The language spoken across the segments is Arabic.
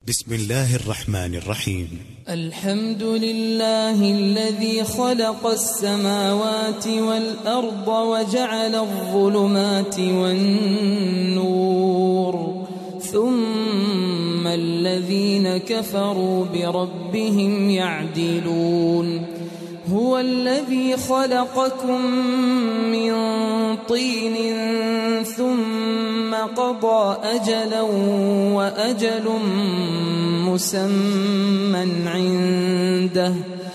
بسم الله الرحمن الرحيم. الحمد لله الذي خلق السماوات والأرض وجعل الظلمات والنور، ثم الذين كفروا بربهم يعدلون. هو الذي خلقكم من طين ثم قضى أجلا وأجل مسمى عنده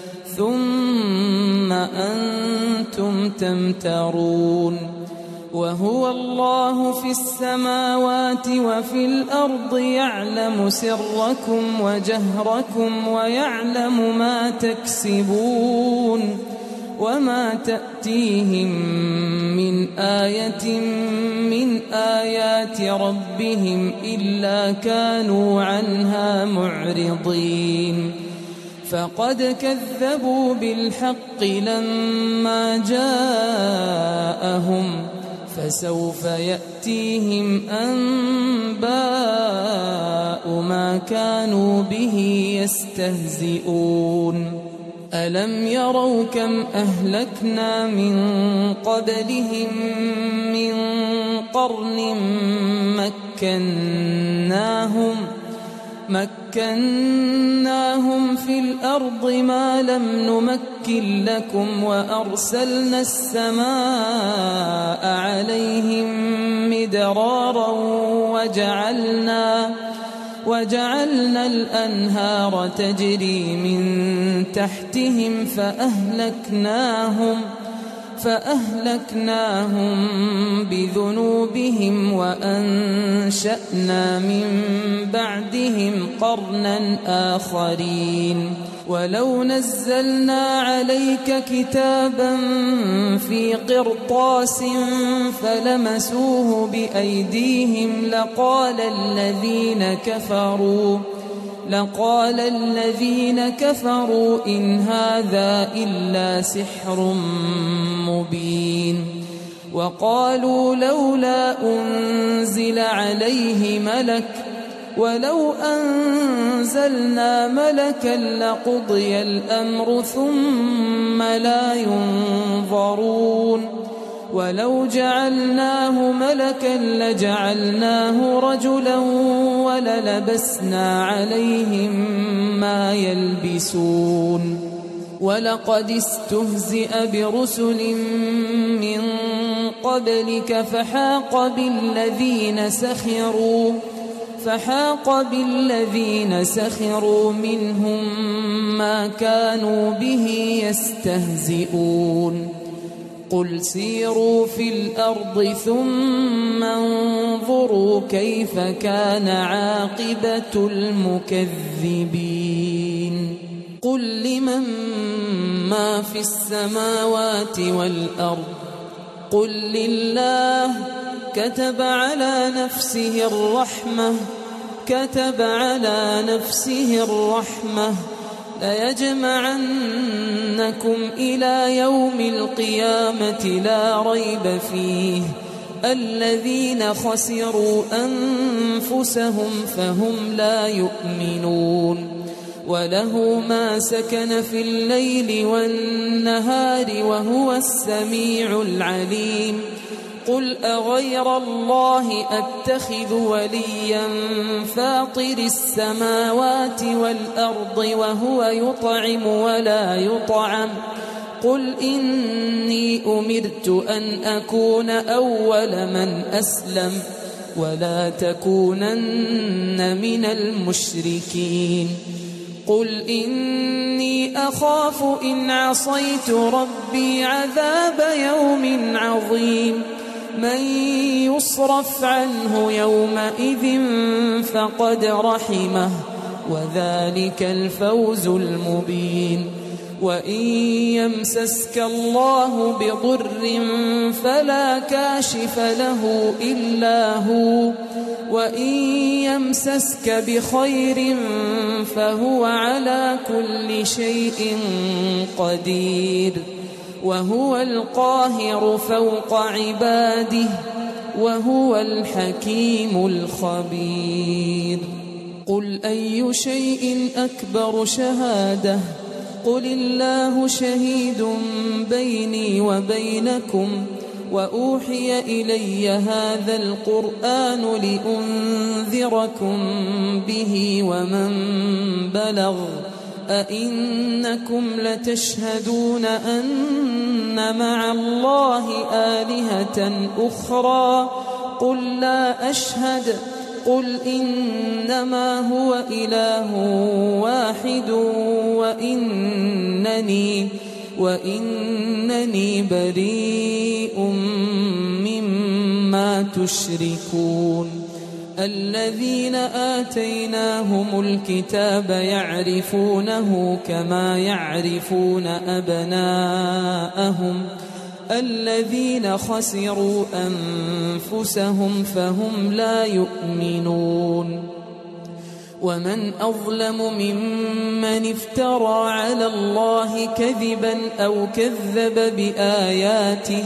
ثم أنتم تمترون. وهو الله في السماوات وفي الأرض يعلم سركم وجهركم ويعلم ما تكسبون، وما تأتيهم من آية من آيات ربهم إلا كانوا عنها معرضين. فقد كذبوا بالحق لما جاءهم، فسوف يأتيهم أنباء ما كانوا به يستهزئون. ألم يروا كم أهلكنا من قبلهم من قرن مكناهم في الأرض ما لم نمكن لكم، وأرسلنا السماء عليهم مدرارا وجعلنا الأنهار تجري من تحتهم فأهلكناهم بذنوبهم وأنشأنا من بعدهم قرنا آخرين. ولو نزلنا عليك كتابا في قرطاس فلمسوه بأيديهم لقال الذين كفروا إن هذا إلا سحر مبين. وقالوا لولا أنزل عليه ملك، ولو أنزلنا ملكا لقضي الأمر ثم لا ينظرون. ولو جعلناه ملكا لجعلناه رجلا وللبسنا عليهم ما يلبسون. ولقد استهزئ برسل من قبلك فحاق بالذين سخروا منهم ما كانوا به يستهزئون. قل سيروا في الأرض ثم انظروا كيف كان عاقبة المكذبين. قل لمن ما في السماوات والأرض قل لله. كتب على نفسه الرحمة ليجمعنكم إلى يوم القيامة لا ريب فيه. الذين خسروا أنفسهم فهم لا يؤمنون. وله ما سكن في الليل والنهار وهو السميع العليم. قل أغير الله أتخذ وليا فاطر السماوات والأرض وهو يطعم ولا يطعم. قل إني أمرت أن أكون أول من أسلم ولا تكونن من المشركين. قل إني أخاف إن عصيت ربي عذاب يوم عظيم. من يصرف عنه يومئذ فقد رحمه وذلك الفوز المبين. وإن يمسسك الله بضر فلا كاشف له إلا هو، وإن يمسسك بخير فهو على كل شيء قدير. وهو القاهر فوق عباده وهو الحكيم الخبير. قل أي شيء أكبر شهادة قل الله شهيد بيني وبينكم وأوحي إلي هذا القرآن لأنذركم به ومن بلغ أئنكم لتشهدون أن مع الله آلهة أخرى قل لا أشهد قل إنما هو إله واحد وإنني بريء مما تشركون الذين آتيناهم الكتاب يعرفونه كما يعرفون أبناءهم الذين خسروا أنفسهم فهم لا يؤمنون ومن أظلم ممن افترى على الله كذبا أو كذب بآياته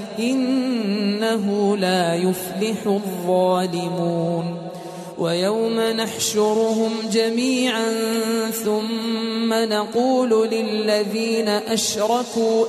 إنه لا يفلح الظالمون ويوم نحشرهم جميعا ثم نقول للذين أشركوا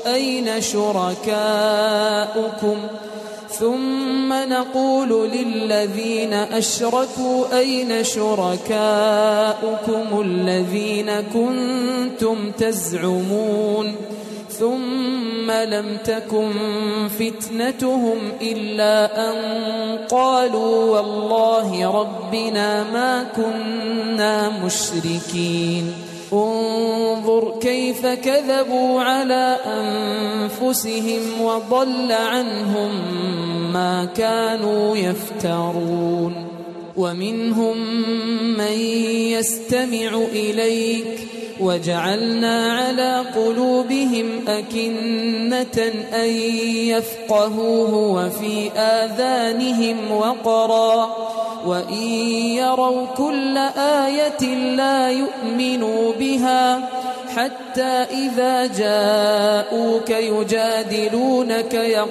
أين شركاؤكم الذين كنتم تزعمون ثم لم تكن فتنتهم إلا أن قالوا والله ربنا ما كنا مشركين انظر كيف كذبوا على أنفسهم وضل عنهم ما كانوا يفترون ومنهم من يستمع إليك وجعلنا على قلوبهم أكنة أن يفقهوه وفي آذانهم وقرا وإن يروا كل آية لا يؤمنوا بها حتى إذا جاءوك يجادلونك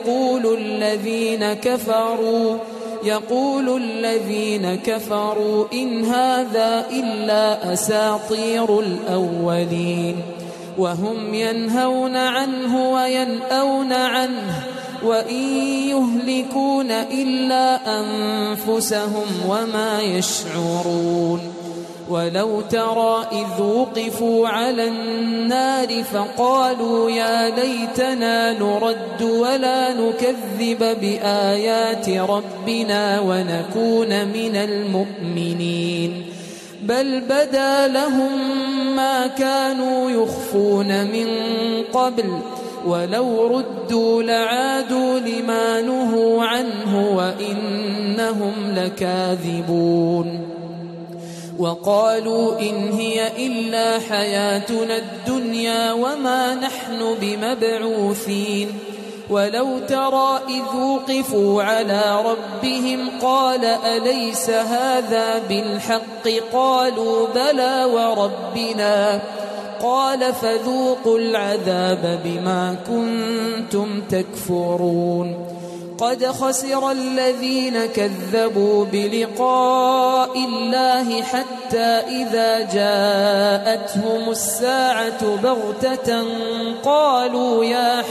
يقول الذين كفروا إن هذا إلا أساطير الأولين وهم ينهون عنه وينأون عنه وإن يهلكون إلا أنفسهم وما يشعرون ولو ترى إذ وقفوا على النار فقالوا يا ليتنا نرد ولا نكذب بآيات ربنا ونكون من المؤمنين بل بدا لهم ما كانوا يخفون من قبل ولو ردوا لعادوا لما نهوا عنه وإنهم لكاذبون وقالوا إن هي إلا حياتنا الدنيا وما نحن بمبعوثين ولو ترى إذ وقفوا على ربهم قال أليس هذا بالحق قالوا بلى وربنا قال فذوقوا العذاب بما كنتم تكفرون قد خسر الذين كذبوا بلقاء الله حتى إذا جاءتهم الساعة بغتة قالوا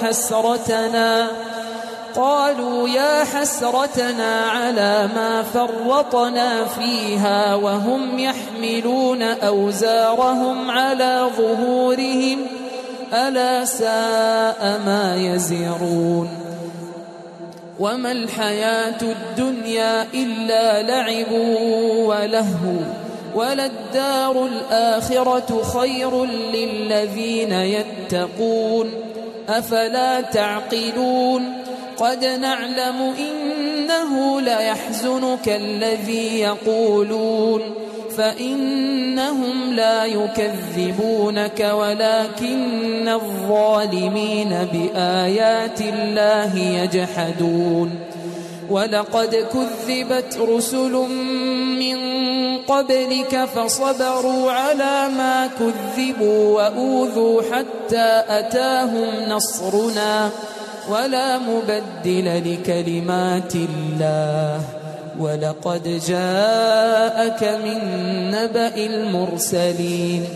يا حسرتنا على ما فرطنا فيها وهم يحملون أوزارهم على ظهورهم ألا ساء ما يزرون وما الحياة الدنيا إلا لعب ولهو وللدار الآخرة خير للذين يتقون أفلا تعقلون قد نعلم إنه ليحزنك الذي يقولون فإنهم لا يكذبونك ولكن الظالمين بآيات الله يجحدون ولقد كذبت رسل من قبلك فصبروا على ما كذبوا وأوذوا حتى أتاهم نصرنا ولا مبدل لكلمات الله ولقد جاءك من نبأ المرسلين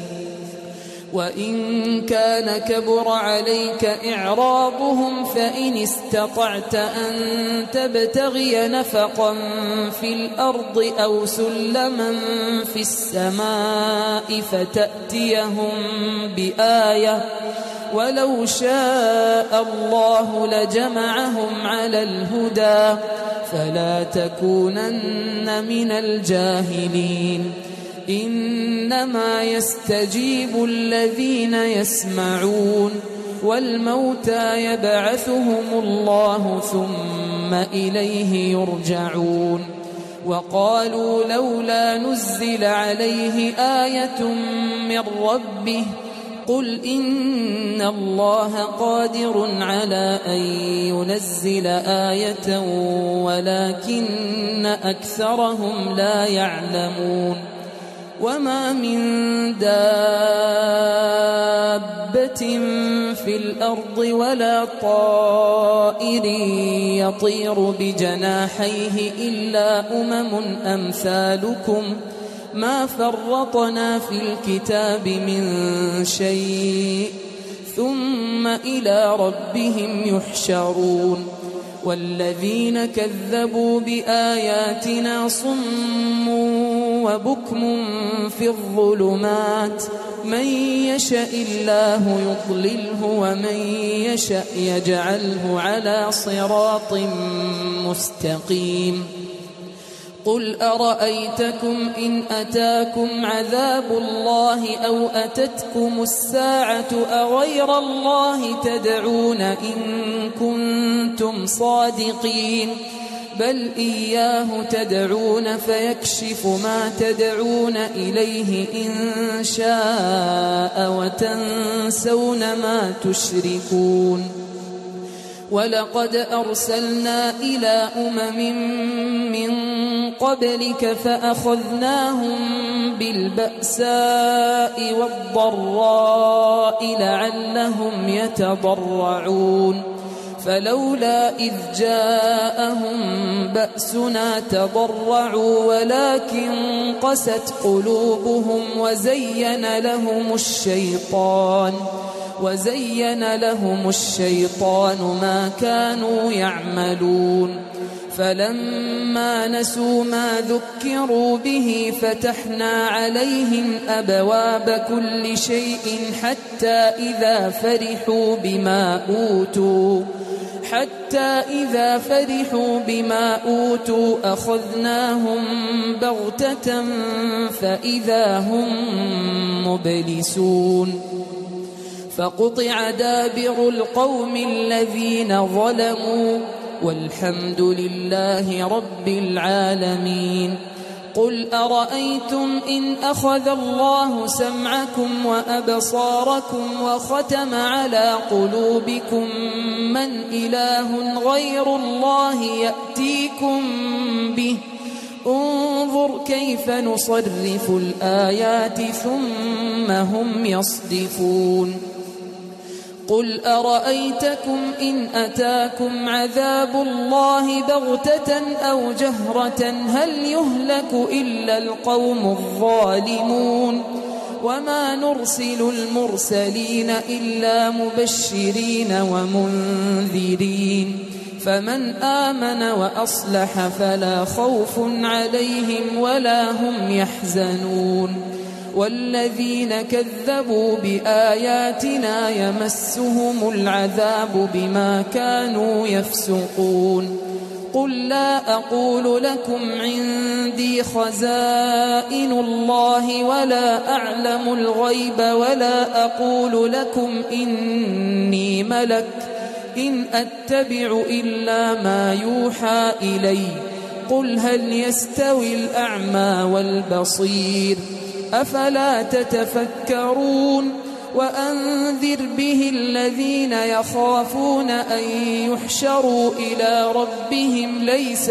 وإن كان كبر عليك إعراضهم فإن استطعت أن تبتغي نفقا في الأرض أو سلما في السماء فتأتيهم بآية ولو شاء الله لجمعهم على الهدى فلا تكونن من الجاهلين إنما يستجيب الذين يسمعون والموتى يبعثهم الله ثم إليه يرجعون وقالوا لولا نزل عليه آية من ربه قل إن الله قادر على أن ينزل آية ولكن أكثرهم لا يعلمون وما من دابة في الأرض ولا طائر يطير بجناحيه إلا أمثالكم ما فرطنا في الكتاب من شيء ثم إلى ربهم يحشرون والذين كذبوا بآياتنا صم وبكم في الظلمات من يشاء الله يضلله ومن يشاء يجعله على صراط مستقيم قل أرأيتكم إن أتاكم عذاب الله أو أتتكم الساعة أغير الله تدعون إن كنتم صادقين بل إياه تدعون فيكشف ما تدعون إليه إن شاء وتنسون ما تشركون ولقد أرسلنا إلى من قبلك فأخذناهم بالبأساء والضراء لعلهم يتضرعون فلولا إذ جاءهم بأسنا تضرعوا ولكن قست قلوبهم وزين لهم الشيطان ما كانوا يعملون فلما نسوا ما ذكروا به فتحنا عليهم أبواب كل شيء حتى إذا فرحوا بما أوتوا أخذناهم بغتة فإذا هم مبلسون فقطع دابر القوم الذين ظلموا والحمد لله رب العالمين قل أرأيتم إن أخذ الله سمعكم وأبصاركم وختم على قلوبكم من إله غير الله يأتيكم به انظر كيف نصرف الآيات ثم هم يصدفون قل أرأيتكم إن أتاكم عذاب الله بغتة أو جهرة هل يهلك إلا القوم الظالمون وما نرسل المرسلين إلا مبشرين ومنذرين فمن آمن وأصلح فلا خوف عليهم ولا هم يحزنون والذين كذبوا بآياتنا يمسهم العذاب بما كانوا يفسقون قل لا أقول لكم عندي خزائن الله ولا أعلم الغيب ولا أقول لكم إني ملك إن أتبع إلا ما يوحى إلي قل هل يستوي الأعمى والبصير أفلا تتفكرون وأنذر به الذين يخافون أن يحشروا إلى ربهم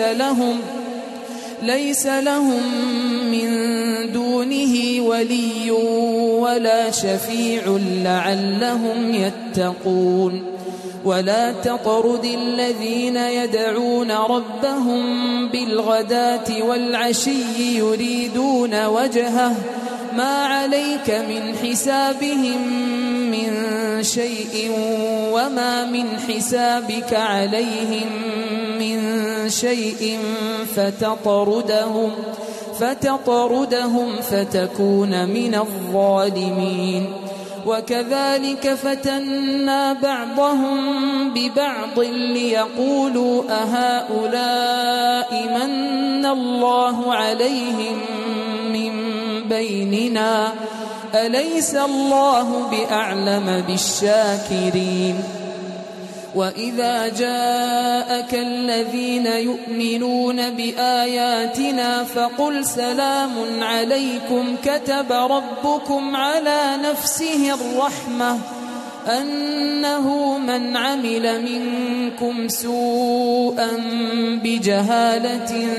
ليس لهم من دونه ولي ولا شفيع لعلهم يتقون ولا تطرد الذين يدعون ربهم بالغداة والعشي يريدون وجهه ما عليك من حسابهم من شيء وما من حسابك عليهم من شيء فتطردهم فتكون من الظالمين. وكذلك فتنا بعضهم ببعض ليقولوا أهؤلاء من الله عليهم من بيننا أليس الله بأعلم بالشاكرين. وإذا جاءك الذين يؤمنون بآياتنا فقل سلام عليكم كتب ربكم على نفسه الرحمة أنه من عمل منكم سوءا بجهالة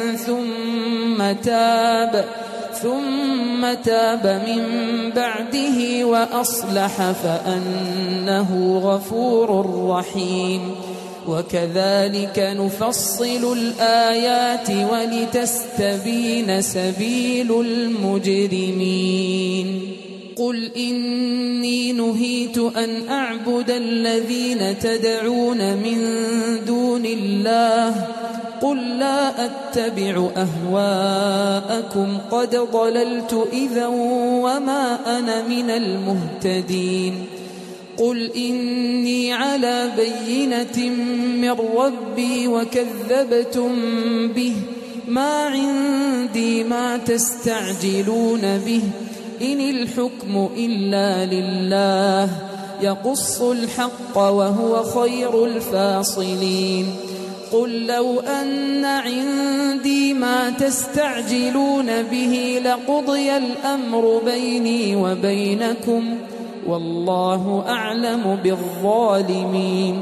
ثم تاب من بعده وأصلح فأنه غفور رحيم. وكذلك نفصل الآيات ولتستبين سبيل المجرمين. قل إني نهيت أن أعبد الذين تدعون من دون الله قل لا أتبع أهواءكم قد ضللت إذا وما أنا من المهتدين. قل إني على بينة من ربي وكذبتم به ما عندي ما تستعجلون به إن الحكم إلا لله يقص الحق وهو خير الفاصلين. قل لو أن عندي ما تستعجلون به لقضي الأمر بيني وبينكم والله أعلم بالظالمين.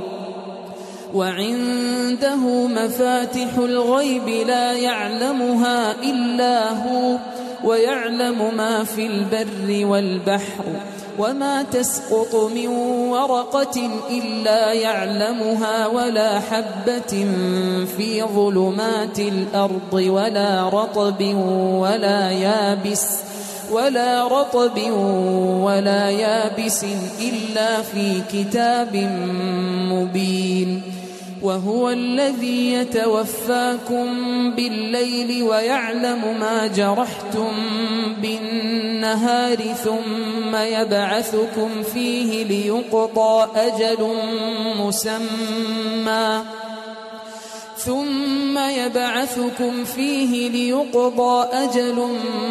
وعنده مفاتح الغيب لا يعلمها إلا هو ويعلم ما في البر والبحر وما تسقط من ورقة إلا يعلمها ولا حبة في ظلمات الأرض ولا رطب ولا يابس إلا في كتاب مبين. وهو الذي يتوفاكم بالليل ويعلم ما جرحتم بالنهار ثم يبعثكم فيه ليقضى أجل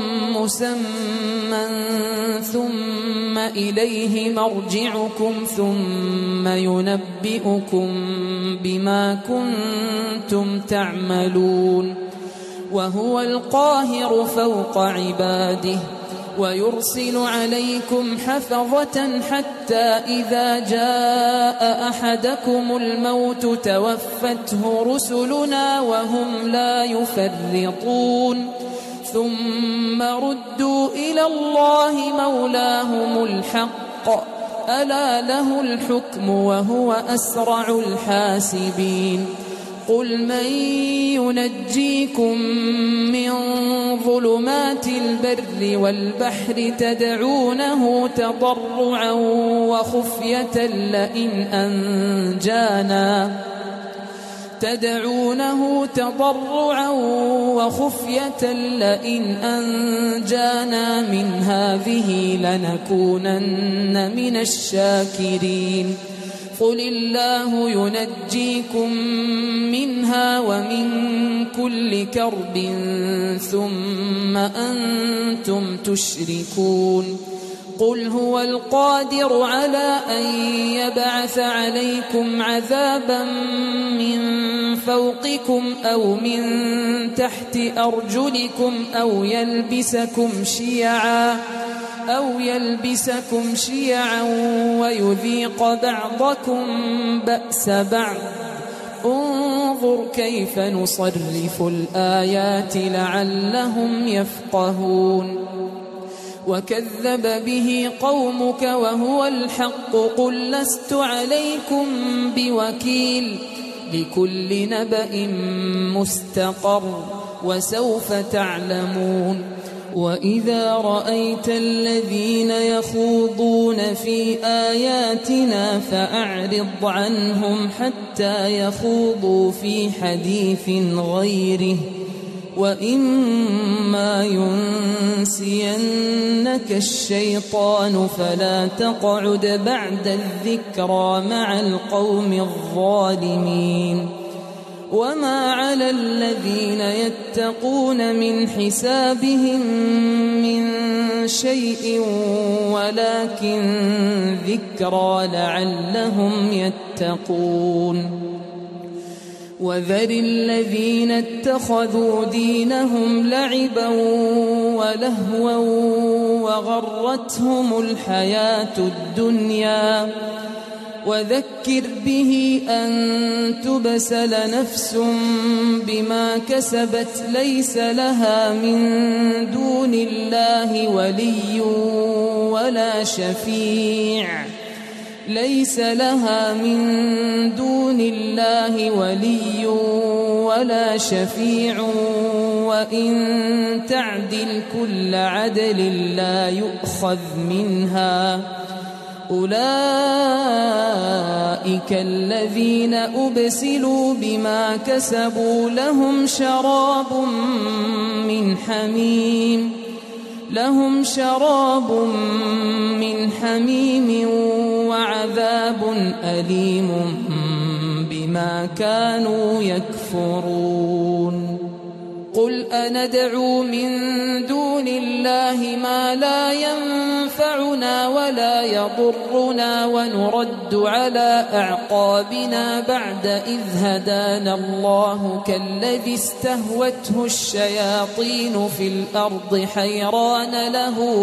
مسمى ثم إليه مرجعكم ثم ينبئكم بما كنتم تعملون. وهو القاهر فوق عباده ويرسل عليكم حفظة حتى إذا جاء أحدكم الموت توفته رسلنا وهم لا يفرطون ثم ردوا إلى الله مولاهم الحق ألا له الحكم وهو أسرع الحاسبين. قل من ينجيكم من ظلمات البر والبحر تدعونه تضرعا وخفية لئن أنجانا من هذه لنكونن من الشاكرين. قل الله ينجيكم منها ومن كل كرب ثم أنتم تشركون. قل هو القادر على أن يبعث عليكم عذابا من فوقكم أو من تحت أرجلكم أو يلبسكم شيعا ويذيق بعضكم بأس بعض. انظر كيف نصرف الآيات لعلهم يفقهون. وكذب به قومك وهو الحق قل لست عليكم بوكيل لكل نبأ مستقر وسوف تعلمون وإذا رأيت الذين يخوضون في آياتنا فأعرض عنهم حتى يخوضوا في حديث غيره وإما ينسينك الشيطان فلا تقعد بعد الذكرى مع القوم الظالمين وما على الذين يتقون من حسابهم من شيء ولكن ذكرى لعلهم يتقون وذر الذين اتخذوا دينهم لعبا ولهوا وغرتهم الحياة الدنيا وذكر به أن تبسل نفس بما كسبت ليس لها من دون الله ولي ولا شفيع وإن تعدل كل عدل لا يؤخذ منها أولئك الذين أبسلوا بما كسبوا لهم شراب من حميم وعذاب أليم بما كانوا يكفرون قل أندعو من دون الله ما لا ينفعنا ولا يضرنا ونرد على أعقابنا بعد إذ هدانا الله كالذي استهوته الشياطين في الأرض حيران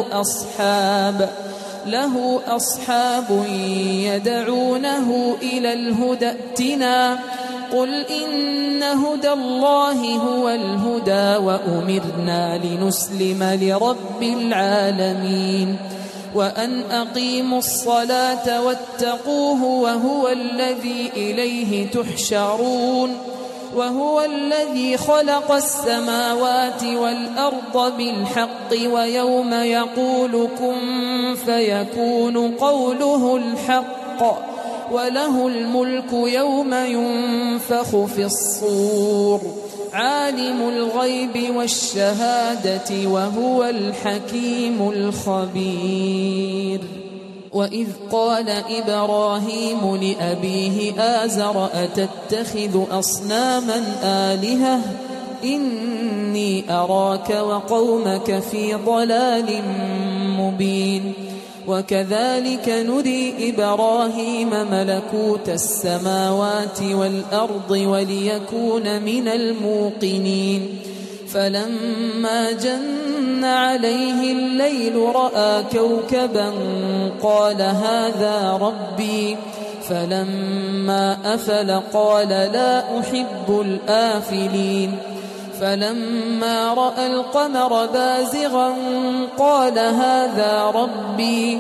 له أصحاب يدعونه إلى الهدى ائتنا قل إن هدى الله هو الهدى وأمرنا لنسلم لرب العالمين وأن أقيموا الصلاة واتقوه وهو الذي إليه تحشرون وهو الذي خلق السماوات والأرض بالحق ويوم يقول كن فيكون قوله الحق وله الملك يوم ينفخ في الصور عالم الغيب والشهادة وهو الحكيم الخبير وإذ قال إبراهيم لأبيه آزر أتتخذ أصناما آلهة إني أراك وقومك في ضلال مبين وكذلك نري إبراهيم ملكوت السماوات والأرض وليكون من الموقنين فلما جن عليه الليل رأى كوكبا قال هذا ربي فلما أفل قال لا أحب الآفلين فلما رأى القمر بازغا قال هذا ربي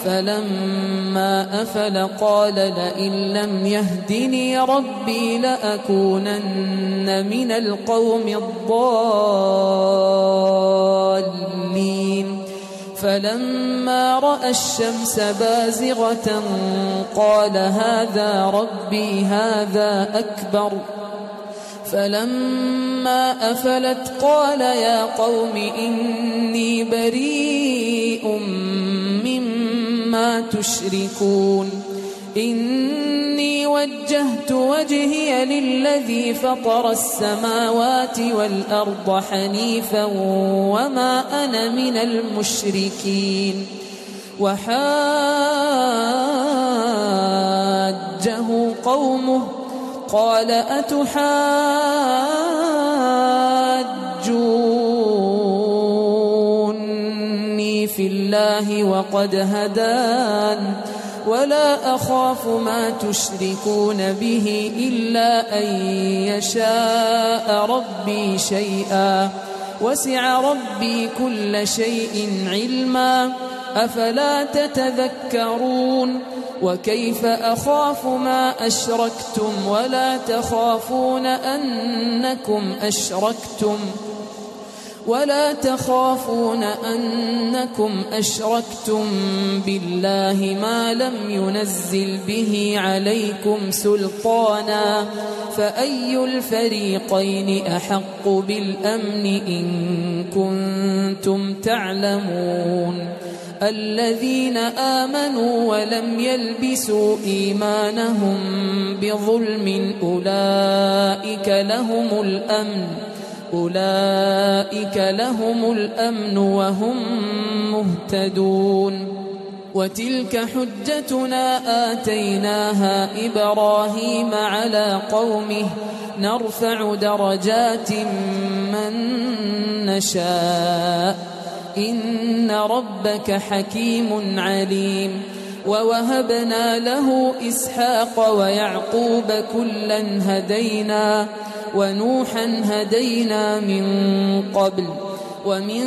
فلما أفل قال لئن لم يهدني ربي لأكونن من القوم الضالين فلما رأى الشمس بازغة قال هذا ربي هذا أكبر فلما أفلت قال يا قوم إني بريء مما تشركون إني وجهت وجهي للذي فطر السماوات والأرض حنيفا وما أنا من المشركين وحاجه قومه قال أتحاجوني في الله وقد هدان ولا أخاف ما تشركون به إلا أن يشاء ربي شيئا وسع ربي كل شيء علما أفلا تتذكرون وكيف أخاف ما أشركتم ولا تخافون أنكم أشركتم بالله ما لم ينزل به عليكم سلطانا فأي الفريقين أحق بالأمن إن كنتم تعلمون الذين آمنوا ولم يلبسوا إيمانهم بظلم أولئك لهم الأمن وهم مهتدون وتلك حجتنا آتيناها إبراهيم على قومه نرفع درجات من نشاء إن ربك حكيم عليم ووهبنا له إسحاق ويعقوب كلا هدينا ونوحا هدينا من قبل ومن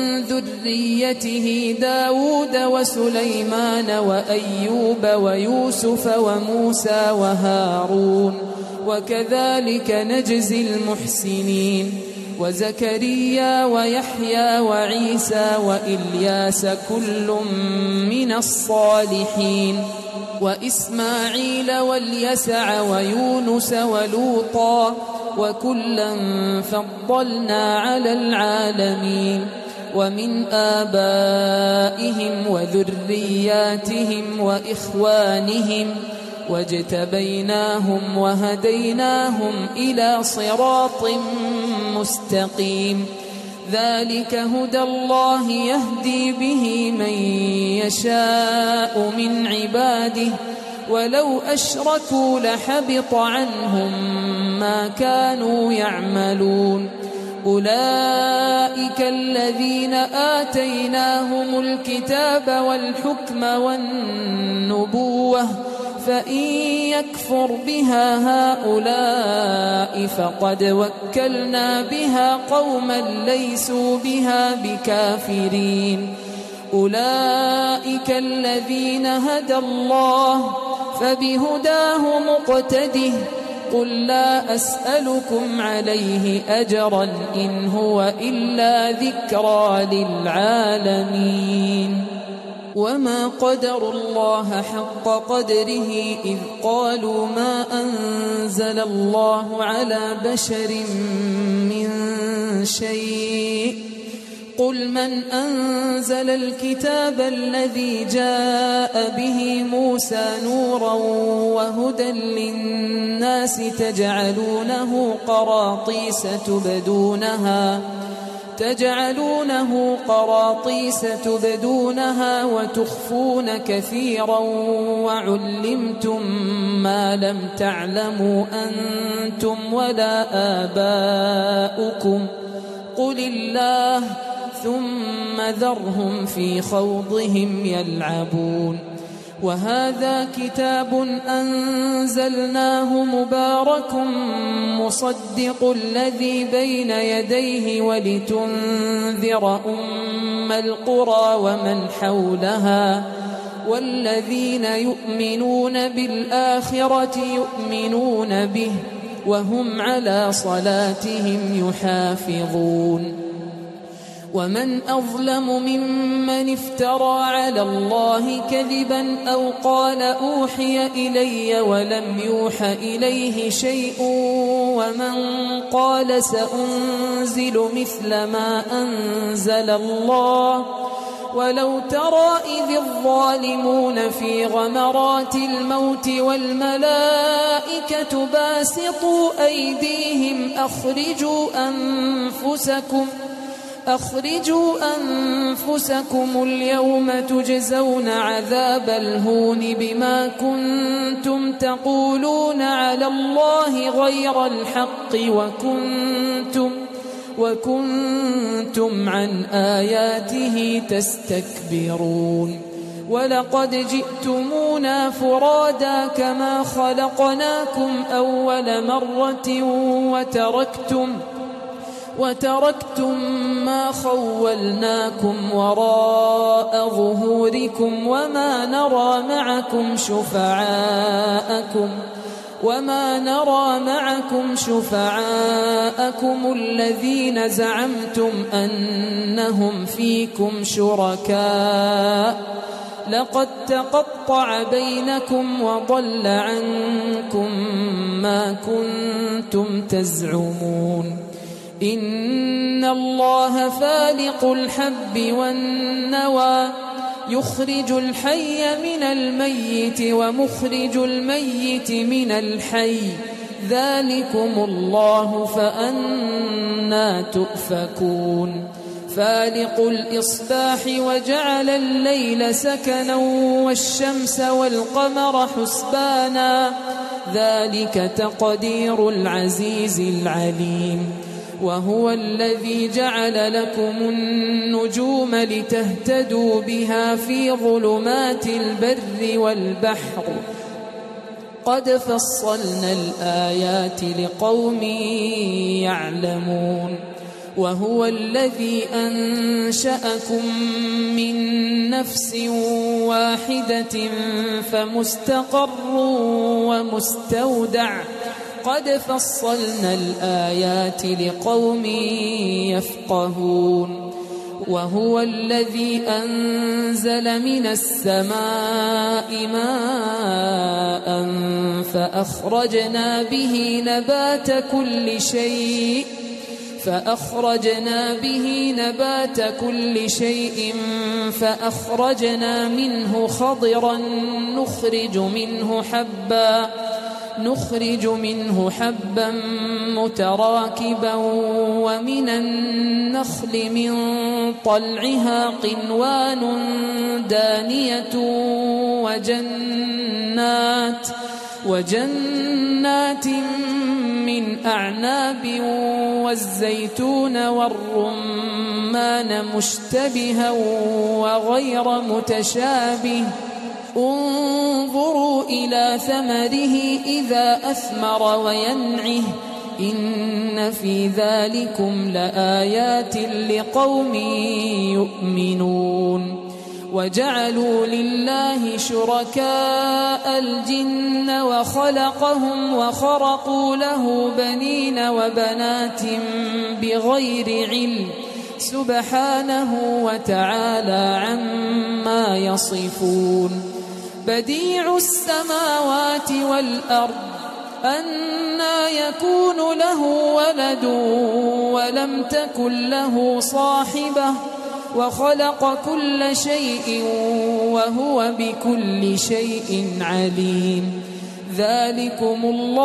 ذريته داود وسليمان وأيوب ويوسف وموسى وهارون وكذلك نجزي المحسنين وزكريا ويحيى وعيسى وإلياس كل من الصالحين وإسماعيل واليسع ويونس ولوطا وكلا فضلنا على العالمين ومن آبائهم وذرياتهم وإخوانهم واجتبيناهم وهديناهم إلى صراط مستقيم ذلك هدى الله يهدي به من يشاء من عباده ولو أشركوا لحبط عنهم ما كانوا يعملون أولئك الذين آتيناهم الكتاب والحكم والنبوة فإن يكفر بها هؤلاء فقد وكلنا بها قوما ليسوا بها بكافرين أولئك الذين هدى الله فبهداه مقتده قل لا أسألكم عليه أجرا إن هو إلا ذكرى للعالمين وما قدروا الله حق قدره إذ قالوا ما أنزل الله على بشر من شيء قل من أنزل الكتاب الذي جاء به موسى نورا وهدى للناس تجعلونه قراطيس تبدونها وتخفون كثيرا وعلمتم ما لم تعلموا أنتم ولا آباؤكم قل الله ثم ذرهم في خوضهم يلعبون وهذا كتاب أنزلناه مبارك مصدق الذي بين يديه ولتنذر أم القرى ومن حولها والذين يؤمنون بالآخرة يؤمنون به وهم على صلاتهم يحافظون ومن أظلم ممن افترى على الله كذبا أو قال أوحي إلي ولم يوح إليه شيء ومن قال سأنزل مثل ما أنزل الله ولو ترى إذ الظالمون في غمرات الموت والملائكة باسطوا أيديهم أخرجوا أنفسكم اليوم تجزون عذاب الهون بما كنتم تقولون على الله غير الحق وكنتم عن آياته تستكبرون ولقد جئتمونا فرادا كما وتركتم ما خولناكم وراء ظهوركم وما نرى معكم شفعاءكم الذين زعمتم أنهم فيكم شركاء لقد تقطع بينكم وضل عنكم ما كنتم تزعمون إن الله فالق الحب والنوى يخرج الحي من الميت ومخرج الميت من الحي ذلكم الله فأنى تؤفكون فالق الإصباح وجعل الليل سكنا والشمس والقمر حسبانا ذلك تقدير العزيز العليم وهو الذي جعل لكم النجوم لتهتدوا بها في ظلمات البر والبحر قد فصلنا الآيات لقوم يعلمون وهو الذي أنشأكم من نفس واحدة فمستقر ومستودع قد فصلنا الآيات لقوم يفقهون وهو الذي أنزل من السماء ماء فأخرجنا به نبات كل شيء فأخرجنا منه خضرا نخرج منه حبا متراكبا ومن النخل من طلعها قنوان دانية وجنات من أعناب والزيتون والرمان مشتبها وغير متشابه انظروا إلى ثمره إذا أثمر وينعه إن في ذلكم لآيات لقوم يؤمنون وجعلوا لله شركاء الجن وخلقهم وخرقوا له بنين وبنات بغير علم سبحانه وتعالى عما يصفون بديع السماوات والأرض أنى يكون له ولد ولم تكن له صاحبة وخلق كل شيء وهو بكل شيء عليم ذلكم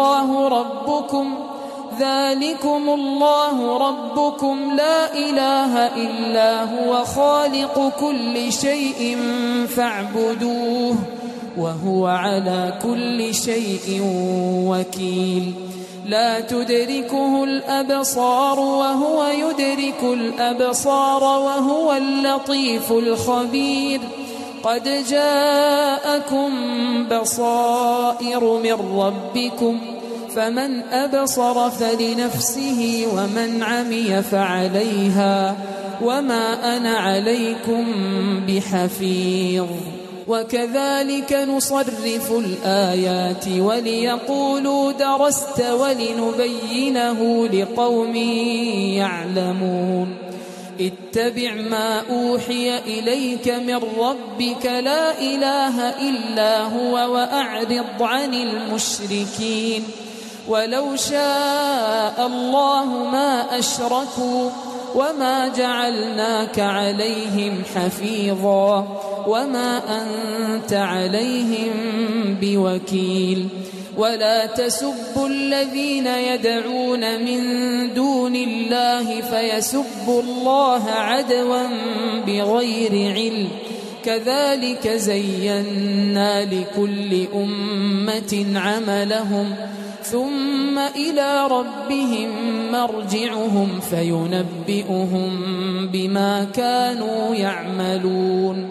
الله ربكم لا إله إلا هو خالق كل شيء فاعبدوه وهو على كل شيء وكيل لا تدركه الأبصار وهو يدرك الأبصار وهو اللطيف الخبير قد جاءكم بصائر من ربكم فمن أبصر فلنفسه ومن عمي فعليها وما أنا عليكم بحفيظ وكذلك نصرف الآيات وليقولوا درست ولنبينه لقوم يعلمون اتبع ما أوحي إليك من ربك لا إله إلا هو وأعرض عن المشركين ولو شاء الله ما أشركوا وما جعلناك عليهم حفيظا وما أنت عليهم بوكيل ولا تسبوا الذين يدعون من دون الله فيسبوا الله عدوا بغير علم كذلك زينا لكل أمة عملهم ثم إلى ربهم مرجعهم فينبئهم بما كانوا يعملون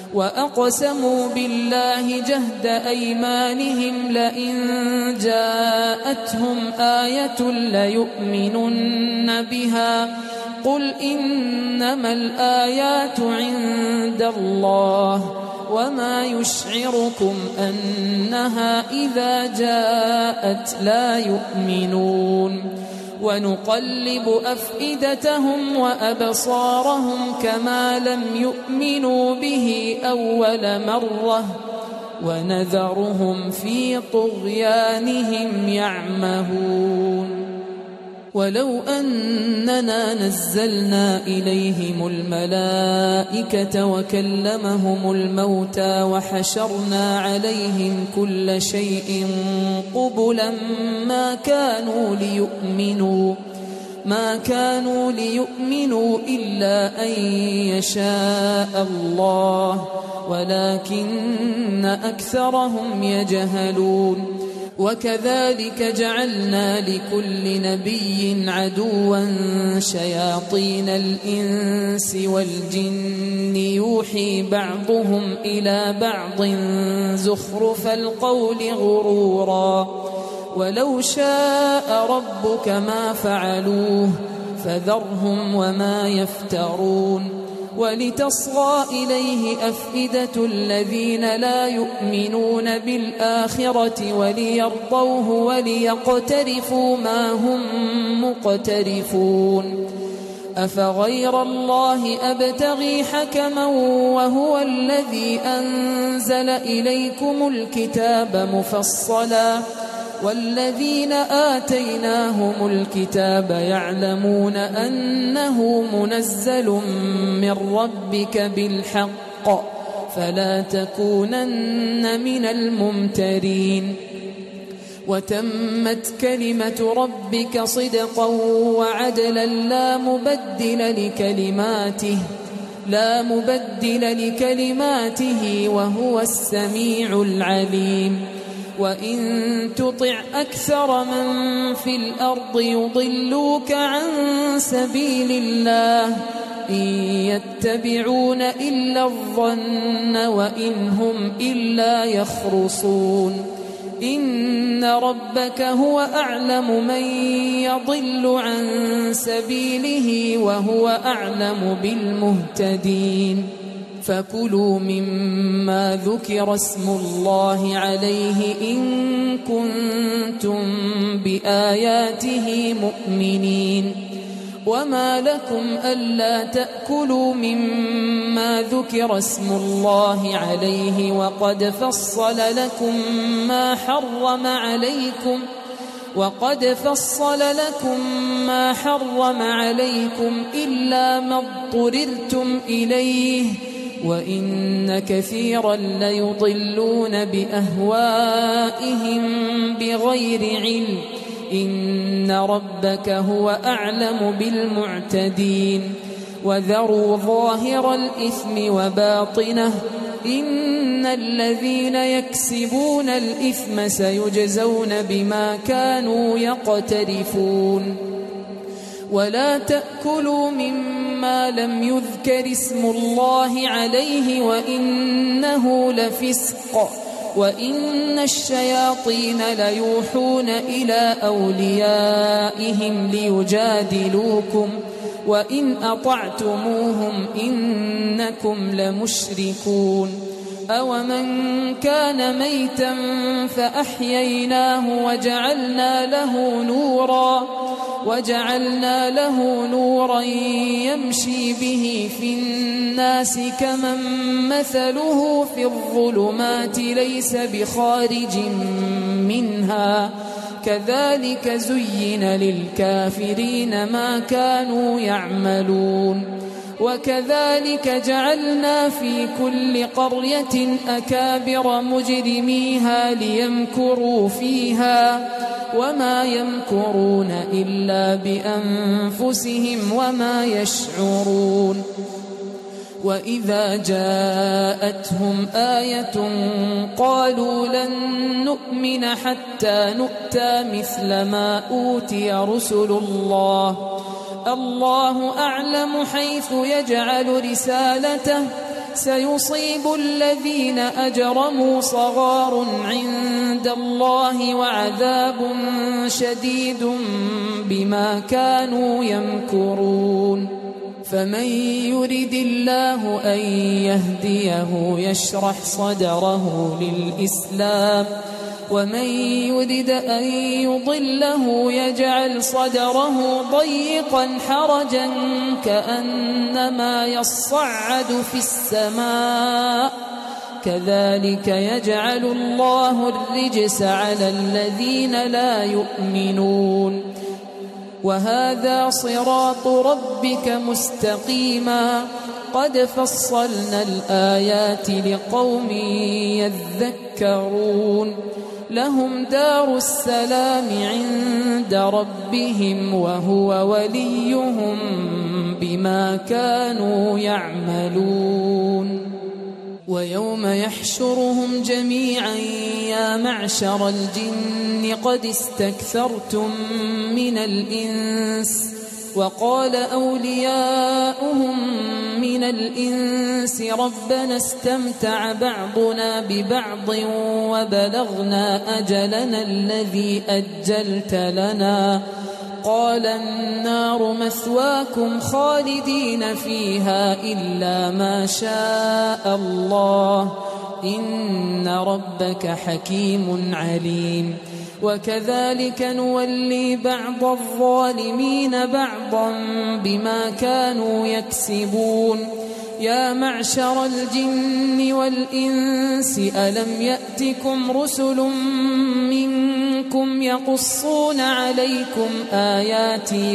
وأقسموا بالله جهد أيمانهم لئن جاءتهم آية ليؤمنن بها قل إنما الآيات عند الله وما يشعركم أنها إذا جاءت لا يؤمنون ونقلب أفئدتهم وأبصارهم كما لم يؤمنوا به أول مرة ونذرهم في طغيانهم يعمهون ولو أننا نزلنا إليهم الملائكة وكلمهم الموتى وحشرنا عليهم كل شيء قبلا ما كانوا ليؤمنوا إلا أن يشاء الله ولكن أكثرهم يجهلون وكذلك جعلنا لكل نبي عدوا شياطين الإنس والجن يوحي بعضهم إلى بعض زخرف القول غرورا ولو شاء ربك ما فعلوه فذرهم وما يفترون ولتصغى إليه أفئدة الذين لا يؤمنون بالآخرة وليرضوه وليقترفوا ما هم مقترفون أفغير الله أبتغي حكما وهو الذي أنزل إليكم الكتاب مفصلا والذين آتيناهم الكتاب يعلمون أنه منزل من ربك بالحق فلا تكونن من الممترين وتمت كلمة ربك صدقا وعدلا لا مبدل لكلماته وهو السميع العليم وإن تطع أكثر من في الأرض يضلوك عن سبيل الله إن يتبعون إلا الظن وإن هم إلا يخرصون إن ربك هو أعلم من يضل عن سبيله وهو أعلم بالمهتدين فكلوا مما ذكر اسم الله عليه إن كنتم بآياته مؤمنين وما لكم ألا تأكلوا مما ذكر اسم الله عليه وقد فصل لكم ما حرم عليكم إلا ما اضطررتم إليه وإن كثيرا ليضلون بأهوائهم بغير علم إن ربك هو أعلم بالمعتدين وذروا ظاهر الإثم وباطنه إن الذين يكسبون الإثم سيجزون بما كانوا يقترفون ولا تأكلوا مما لم يذكر اسم الله عليه وإنه لفسق وإن الشياطين ليوحون إلى أوليائهم ليجادلوكم وإن أطعتموهم إنكم لمشركون أومن كان ميتا فأحييناه وجعلنا له نورا يمشي به في الناس كمن مثله في الظلمات ليس بخارج منها كذلك زين للكافرين ما كانوا يعملون وكذلك جعلنا في كل قرية أكابر مجرميها ليمكروا فيها وما يمكرون إلا بأنفسهم وما يشعرون وإذا جاءتهم آية قالوا لن نؤمن حتى نؤتى مثل ما أوتي رسل الله أعلم حيث يجعل رسالته سيصيب الذين أجرموا صغار عند الله وعذاب شديد بما كانوا يمكرون فمن يرد الله أن يهديه يشرح صدره للإسلام ومن يرد أن يضله يجعل صدره ضيقا حرجا كأنما يصعد في السماء كذلك يجعل الله الرجس على الذين لا يؤمنون وهذا صراط ربك مستقيما قد فصلنا الآيات لقوم يذكرون لهم دار السلام عند ربهم وهو وليهم بما كانوا يعملون ويوم يحشرهم جميعا يا معشر الجن قد استكثرتم من الإنس وقال أولياؤهم من الإنس ربنا استمتع بعضنا ببعض وبلغنا أجلنا الذي أجلت لنا قال النار مثواكم خالدين فيها إلا ما شاء الله إن ربك حكيم عليم وكذلك نولي بعض الظالمين بعضا بما كانوا يكسبون يا معشر الجن والإنس ألم يأتكم رسل منكم يقصون عليكم آياتي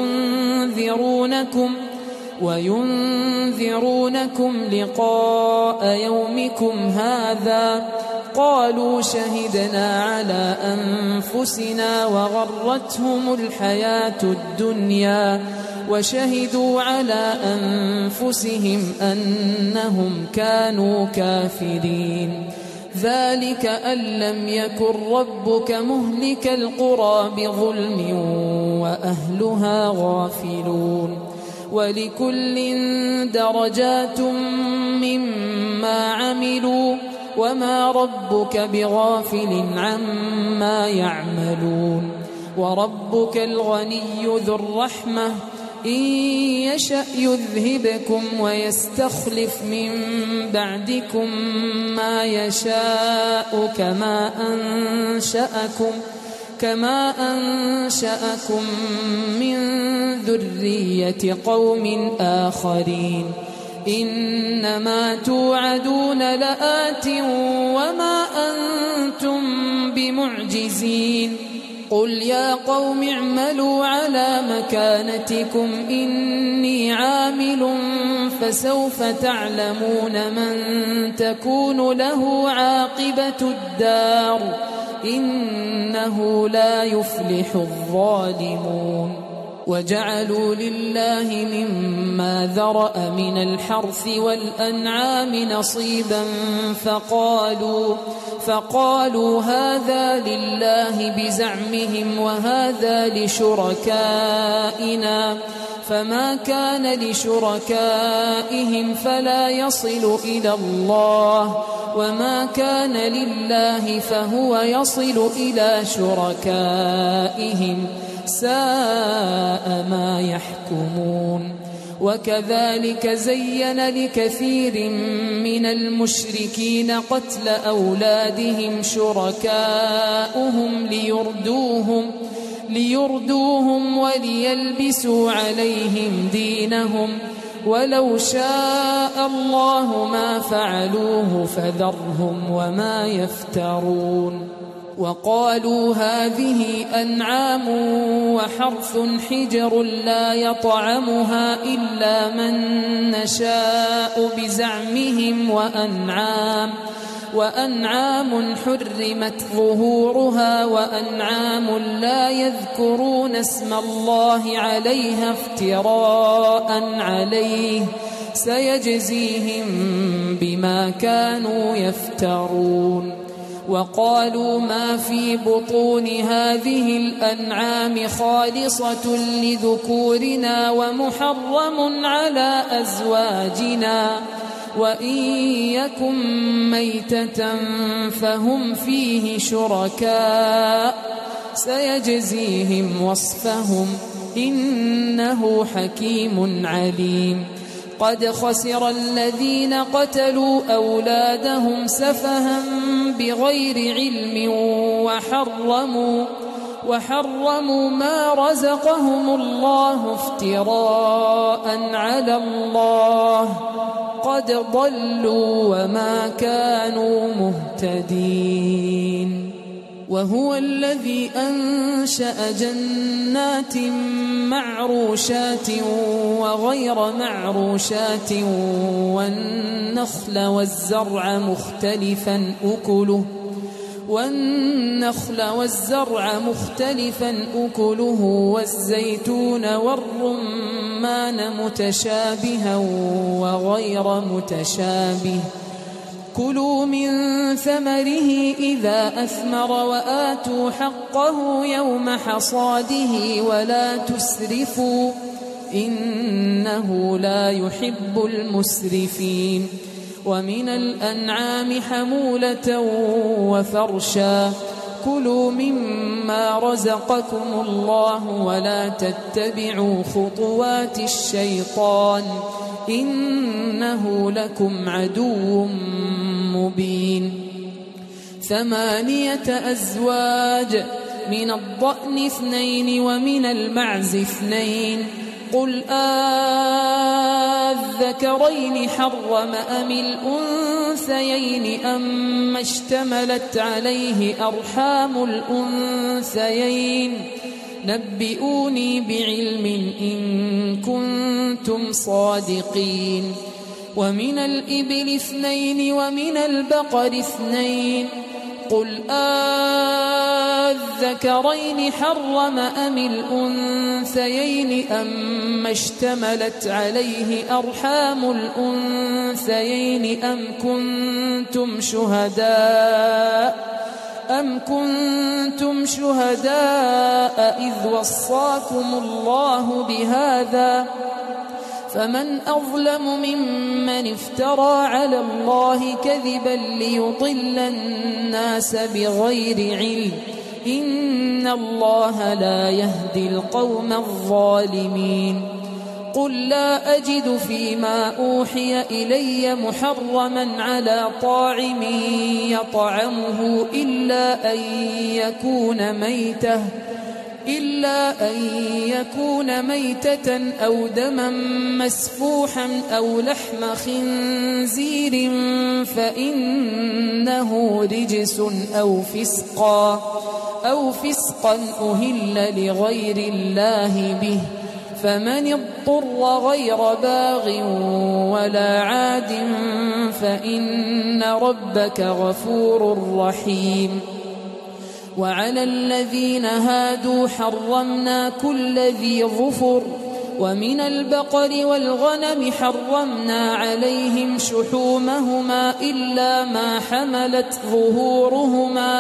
وينذرونكم لقاء يومكم هذا قالوا شهدنا على أنفسنا وغرتهم الحياة الدنيا وشهدوا على أنفسهم أنهم كانوا كافرين ذلك أن لم يكن ربك مهلك القرى بظلم وأهلها غافلون ولكل درجات مما عملوا وما ربك بغافل عما يعملون وربك الغني ذو الرحمة إن يشأ يذهبكم ويستخلف من بعدكم ما يشاء كما أنشأكم من ذرية قوم آخرين إنما توعدون لآت وما أنتم بمعجزين قل يا قوم اعملوا على مكانتكم إني عامل فسوف تعلمون من تكون له عاقبة الدار إنه لا يفلح الظالمون وجعلوا لله مما ذرأ من الحرث والأنعام نصيبا فقالوا هذا لله بزعمهم وهذا لشركائنا فما كان لشركائهم فلا يصل إلى الله وما كان لله فهو يصل إلى شركائهم ساء ما يحكمون وكذلك زين لكثير من المشركين قتل أولادهم شركاؤهم ليردوهم وليلبسوا عليهم دينهم ولو شاء الله ما فعلوه فذرهم وما يفترون وقالوا هذه أنعام وحرث حجر لا يطعمها إلا من نشاء بزعمهم وأنعام حرمت ظهورها وأنعام لا يذكرون اسم الله عليها افتراء عليه سيجزيهم بما كانوا يفترون وقالوا ما في بطون هذه الأنعام خالصة لذكورنا ومحرم على أزواجنا وإن يكن ميتة فهم فيه شركاء سيجزيهم وصفهم إنه حكيم عليم قد خسر الذين قتلوا أولادهم سفها بغير علم وحرموا ما رزقهم الله افتراء على الله قد ضلوا وما كانوا مهتدين وهو الذي أنشأ جنات معروشات وغير معروشات والنخل والزرع مختلفا أكله والزيتون والرمان متشابها وغير متشابه كلوا من ثمره إذا أثمر وآتوا حقه يوم حصاده ولا تسرفوا إنه لا يحب المسرفين ومن الأنعام حمولة وفرشا كلوا مما رزقكم الله ولا تتبعوا خطوات الشيطان إنه لكم عدو مبين 8 أزواج من الضأن 2 ومن المعز 2 قل الذكرين حرم أم الأنثيين أما اشتملت عليه أرحام الأنثيين نبئوني بعلم إن كنتم صادقين ومن الإبل 2 ومن البقر 2 قل الذكرين حرم أم الأنثيين أما اشتملت عليه أرحام الأنثيين أم كنتم شهداء إذ وصاكم الله بهذا فمن أظلم ممن افترى على الله كذبا ليضل الناس بغير علم إن الله لا يهدي القوم الظالمين قل لا أجد فيما أوحي إلي محرما على طاعم يطعمه إلا أن يكون ميتة أو دما مسفوحا أو لحم خنزير فإنه رجس أو فسقا أهل لغير الله به فمن اضطر غير باغ ولا عاد فإن ربك غفور رحيم وعلى الذين هادوا حرمنا كل ذي ظفر ومن البقر والغنم حرمنا عليهم شحومهما إلا ما حملت ظهورهما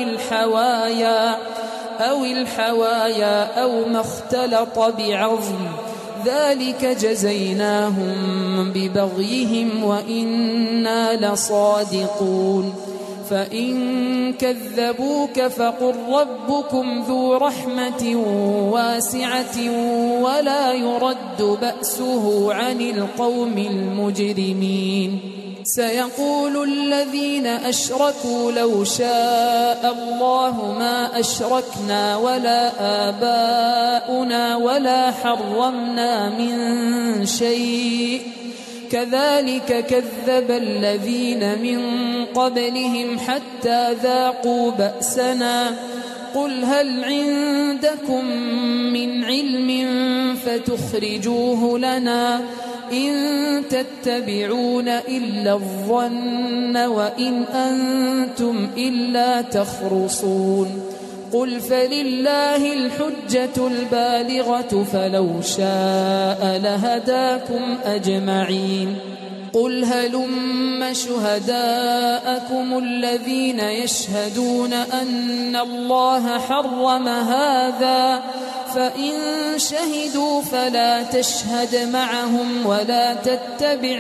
أو الحوايا أو ما اختلط بعظم ذلك جزيناهم ببغيهم وإنا لصادقون فإن كذبوك فقل ربكم ذو رحمة واسعة ولا يرد بأسه عن القوم المجرمين سيقول الذين أشركوا لو شاء الله ما أشركنا ولا آباؤنا ولا حرمنا من شيء كذلك كذب الذين من قبلهم حتى ذاقوا بأسنا قل هل عندكم من علم فتخرجوه لنا إن تتبعون إلا الظن وإن أنتم إلا تخرصون قل فلله الحجة البالغة فلو شاء لهداكم أجمعين قل هلم شهداءكم الذين يشهدون أن الله حرم هذا فإن شهدوا فلا تشهد معهم ولا تتبع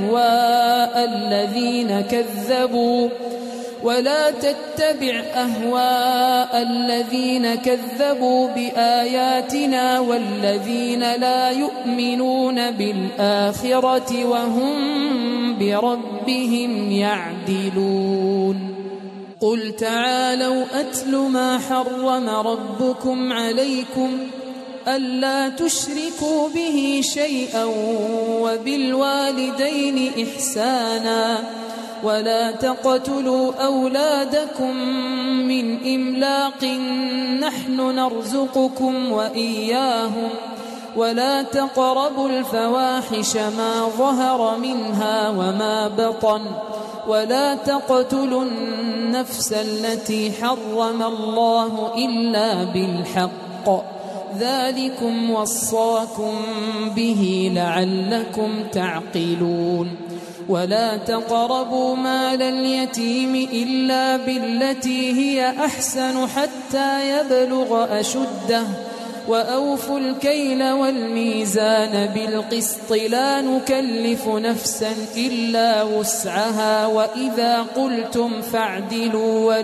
أهواء الذين كذبوا بآياتنا والذين لا يؤمنون بالآخرة وهم بربهم يعدلون قل تعالوا أتل ما حرم ربكم عليكم ألا تشركوا به شيئا وبالوالدين إحسانا ولا تقتلوا أولادكم من إملاق نحن نرزقكم وإياهم ولا تقربوا الفواحش ما ظهر منها وما بطن ولا تقتلوا النفس التي حرم الله إلا بالحق ذلكم وصاكم به لعلكم تعقلون ولا تقربوا مال اليتيم إلا بالتي هي أحسن حتى يبلغ أشده وأوفوا الكيل والميزان بالقسط لا نكلف نفسا إلا وسعها وإذا قلتم فاعدلوا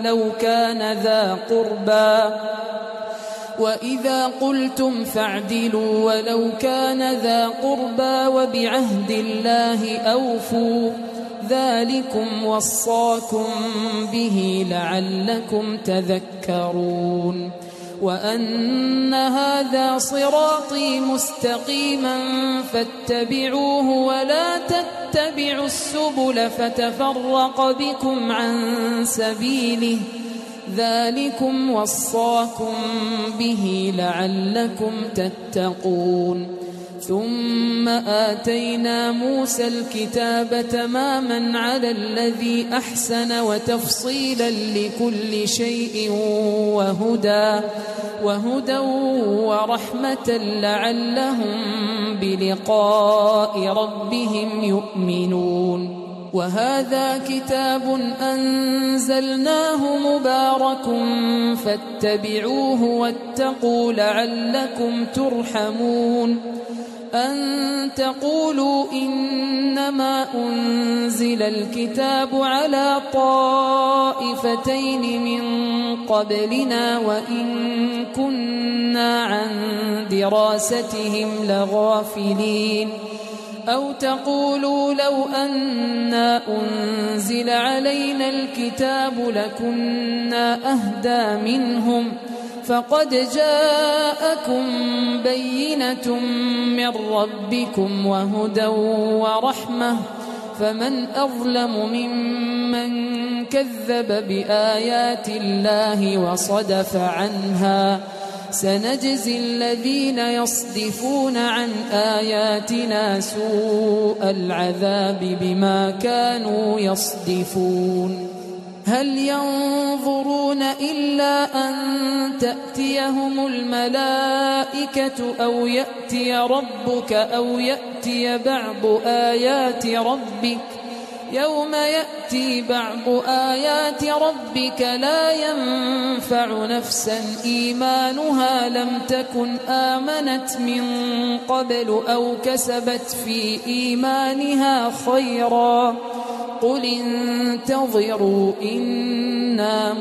ولو كان ذا قربى وبعهد الله أوفوا ذلكم وصاكم به لعلكم تذكرون وأن هذا صراطي مستقيما فاتبعوه ولا تتبعوا السبل فتفرق بكم عن سبيله ذلكم وصاكم به لعلكم تتقون ثم آتينا موسى الكتاب تماما على الذي أحسن وتفصيلا لكل شيء وهدى ورحمة لعلهم بلقاء ربهم يؤمنون وهذا كتاب أنزلناه مبارك فاتبعوه واتقوا لعلكم ترحمون أن تقولوا إنما أنزل الكتاب على طائفتين من قبلنا وإن كنا عن دراستهم لغافلين أو تقولوا لو أنا أنزل علينا الكتاب لكنا أهدى منهم فقد جاءكم بينة من ربكم وهدى ورحمة فمن أظلم ممن كذب بآيات الله وصدف عنها سنجزي الذين يصدفون عن آياتنا سوء العذاب بما كانوا يصدفون هل ينظرون إلا أن تأتيهم الملائكة أو يأتي ربك أو يأتي بعض آيات ربك يوم يأتي بعض آيات ربك لا ينفع نفسا إيمانها لم تكن آمنت من قبل أو كسبت في إيمانها خيرا قل انتظروا إنا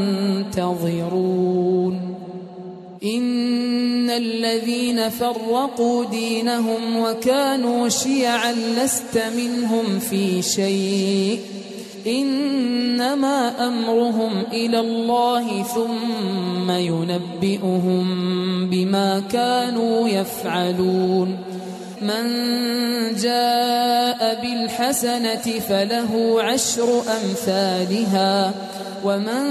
منتظرون إن الذين فرقوا دينهم وكانوا شيعا لست منهم في شيء إنما أمرهم إلى الله ثم ينبئهم بما كانوا يفعلون من جاء بالحسنة فله 10 أمثالها ومن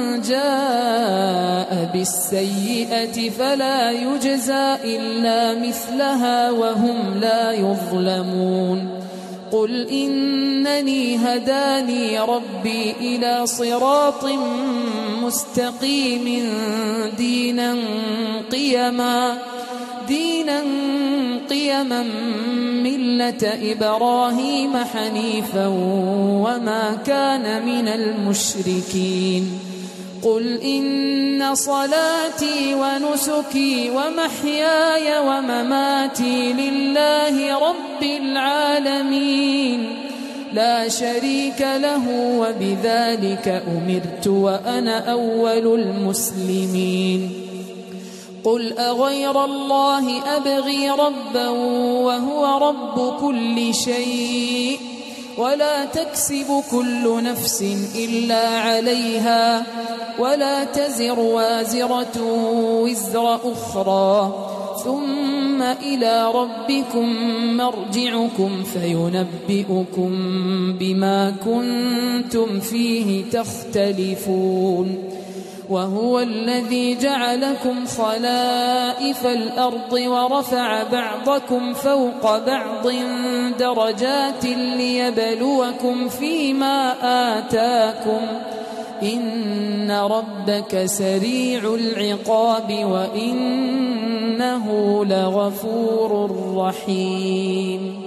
جاء بالسيئة فلا يجزى إلا مثلها وهم لا يظلمون قل إنني هداني ربي إلى صراط مستقيم دينا دينا قيما ملة إبراهيم حنيفا وما كان من المشركين قل إن صلاتي ونسكي ومحياي ومماتي لله رب العالمين لا شريك له وبذلك أمرت وأنا أول المسلمين قل أغير الله أبغي ربا وهو رب كل شيء ولا تكسب كل نفس إلا عليها ولا تزر وازرة وزر أخرى ثم إلى ربكم مرجعكم فينبئكم بما كنتم فيه تختلفون وهو الذي جعلكم خلائف الأرض ورفع بعضكم فوق بعض درجات ليبلوكم فيما آتاكم إن ربك سريع العقاب وإنه لغفور رحيم